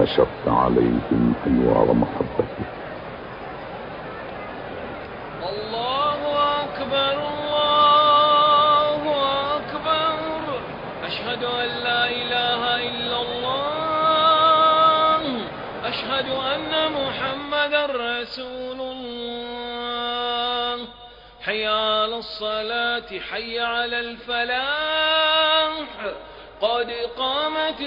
نشرت عليهم أنوار محبته. الله أكبر الله أكبر، أشهد أن لا إله إلا الله، أشهد أن محمدا رسول الله. حي على الصلاة حي على الفلاح، قد قامت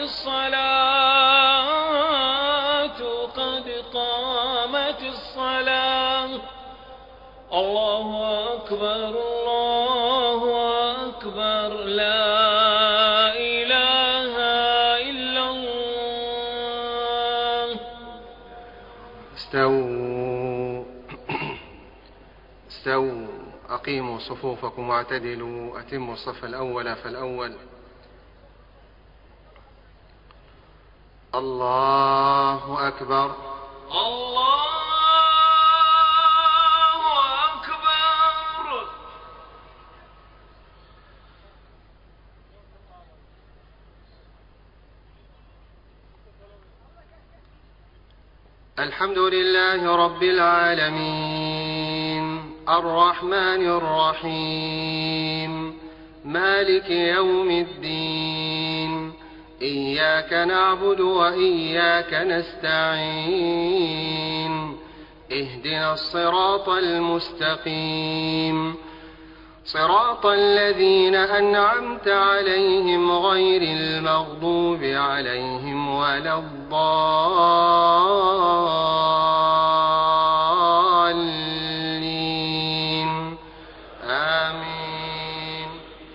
الصلاة قد قامت الصلاة. الله أكبر الله أكبر، لا إله إلا الله. استووا أقيموا صفوفكم واعتدلوا، أتموا الصف الأول فالأول. الله أكبر الله أكبر. الحمد لله رب العالمين، الرحمن الرحيم، مالك يوم الدين، إياك نعبد وإياك نستعين، اهدنا الصراط المستقيم، صراط الذين أنعمت عليهم غير المغضوب عليهم ولا الضالين، آمين.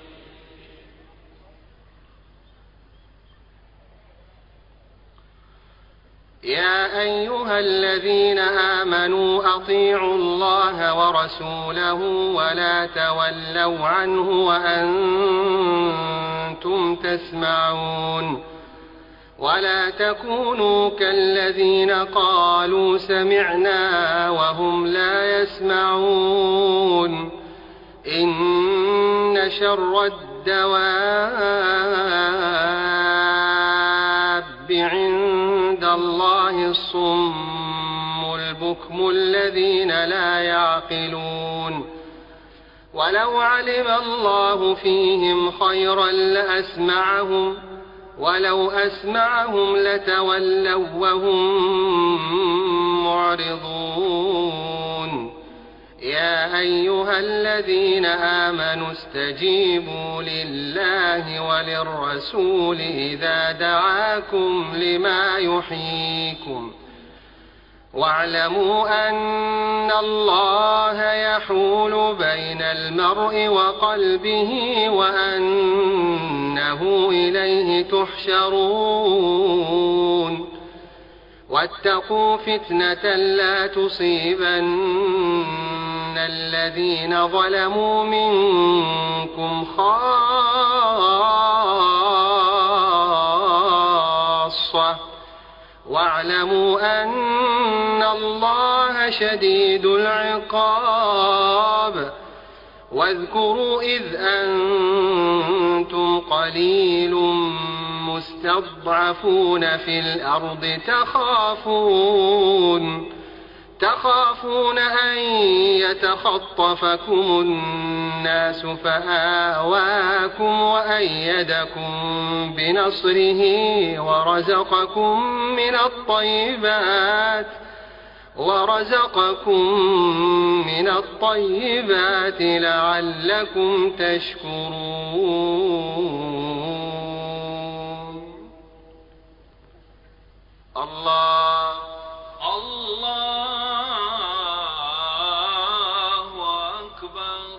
يا أيها الذين آمنوا أطيعوا الله ورسوله ولا تولوا عنه وأنتم تسمعون، ولا تكونوا كالذين قالوا سمعنا وهم لا يسمعون. إن شر الدواب عند الله الصم البكم الذين لا يعقلون. ولو علم الله فيهم خيرا لأسمعهم، ولو أسمعهم لتولوا وهم معرضون. يا أيها الذين آمنوا استجيبوا لله وللرسول إذا دعاكم لما يحييكم، واعلموا أن الله يحول بين المرء وقلبه وأنه إليه تحشرون. واتقوا فتنة لا تصيبن الذين ظلموا منكم خاصة، واعلموا أن الله شديد العقاب. واذكروا إذ أنتم قليل مستضعفون في الأرض تخافون أن يتخطفكم الناس فآواكم وأيدكم بنصره ورزقكم من الطيبات لعلكم تشكرون. الله أكبر.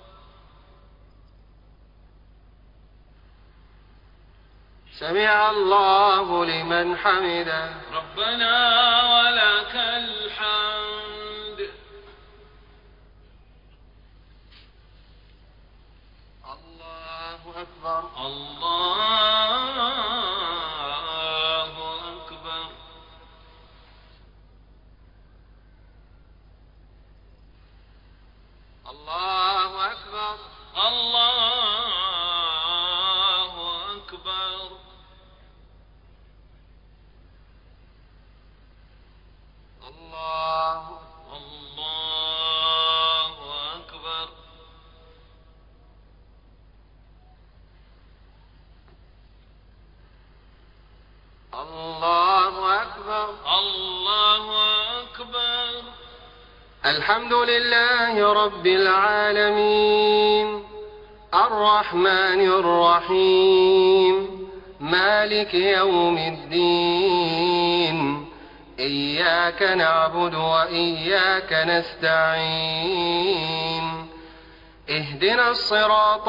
سمع الله لمن حمده. ربنا ولك الحمد. الله أكبر. الله أكبر. الله أكبر. الله أكبر. الله الله أكبر. الله أكبر. الله أكبر. الحمد لله رب العالمين الرحمن الرحيم مالك يوم الدين إياك نعبد وإياك نستعين اهدنا الصراط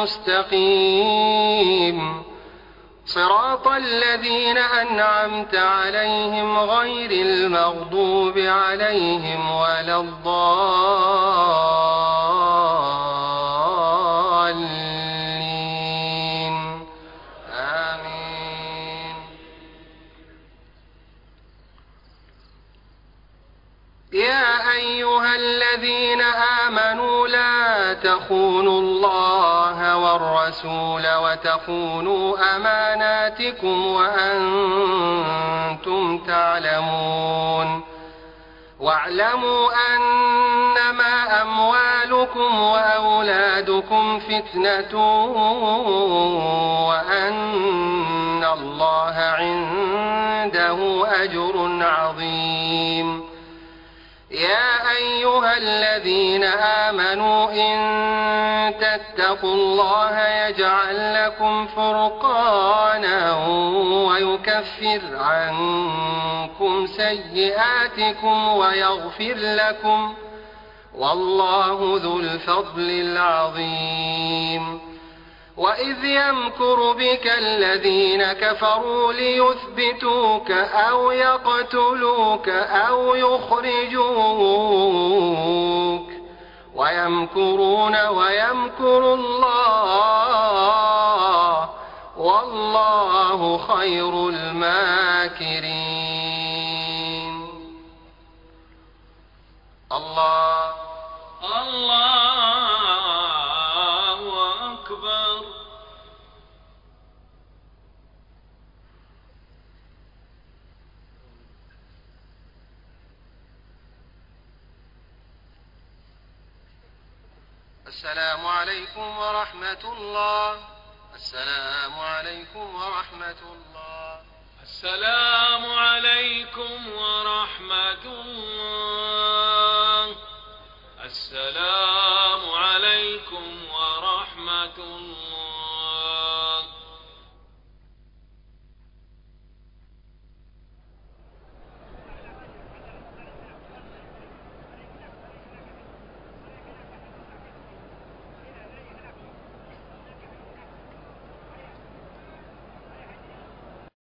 المستقيم صراط الذين أنعمت عليهم غير المغضوب عليهم ولا الضالين آمين. يا أيها الذين آمنوا لا تخونوا الله والرسول وتخونوا أماناتكم وأنتم تعلمون واعلموا أنما أموالكم وأولادكم فتنة وأن الله عنده أجر عظيم. يا أيها الذين آمنوا إن تتقوا الله يجعل لكم فرقانا ويكفر عنكم سيئاتكم ويغفر لكم والله ذو الفضل العظيم. وإذ يمكر بك الذين كفروا ليثبتوك أو يقتلوك أو يخرجوك ويمكرون ويمكر الله والله خير الماكرين. الله أكبر. السلام عليكم ورحمة الله. السلام عليكم ورحمة الله. السلام